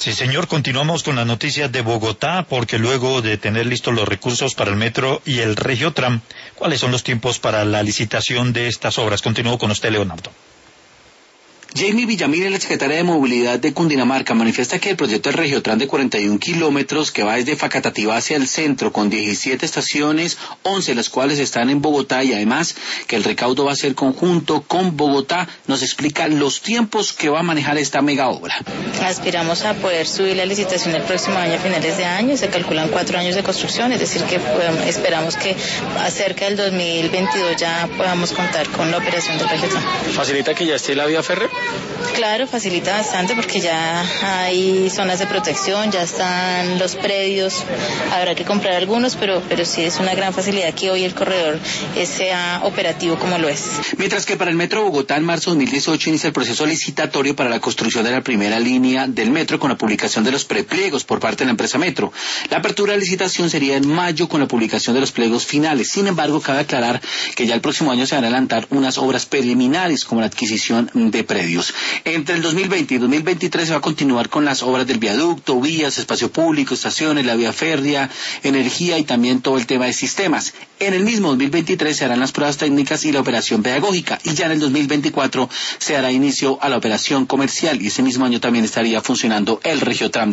Sí, señor, continuamos con las noticias de Bogotá, porque luego de tener listos los recursos para el metro y el Regiotram, ¿cuáles son los tiempos para la licitación de estas obras? Continúo con usted, Leonardo. Jamie Villamil, la secretaria de Movilidad de Cundinamarca, manifiesta que el proyecto del Regiotram de 41 kilómetros que va desde Facatativá hacia el centro con 17 estaciones, 11 de las cuales están en Bogotá, y además que el recaudo va a ser conjunto con Bogotá, nos explica los tiempos que va a manejar esta mega obra. Aspiramos a poder subir la licitación el próximo año a finales de año, se calculan 4 años de construcción, es decir que esperamos que cerca del 2022 ya podamos contar con la operación del Regiotram. ¿Facilita que ya esté la vía férrea? Claro, facilita bastante porque ya hay zonas de protección, ya están los predios, habrá que comprar algunos, pero sí es una gran facilidad que hoy el corredor sea operativo como lo es. Mientras que para el Metro Bogotá en marzo de 2018 inicia el proceso licitatorio para la construcción de la primera línea del metro con la publicación de los prepliegos por parte de la empresa Metro. La apertura de licitación sería en mayo con la publicación de los pliegos finales. Sin embargo, cabe aclarar que ya el próximo año se van a adelantar unas obras preliminares como la adquisición de predios. Entre el 2020 y 2023 se va a continuar con las obras del viaducto, vías, espacio público, estaciones, la vía férrea, energía y también todo el tema de sistemas. En el mismo 2023 se harán las pruebas técnicas y la operación pedagógica, y ya en el 2024 se dará inicio a la operación comercial, y ese mismo año también estaría funcionando el Regiotram.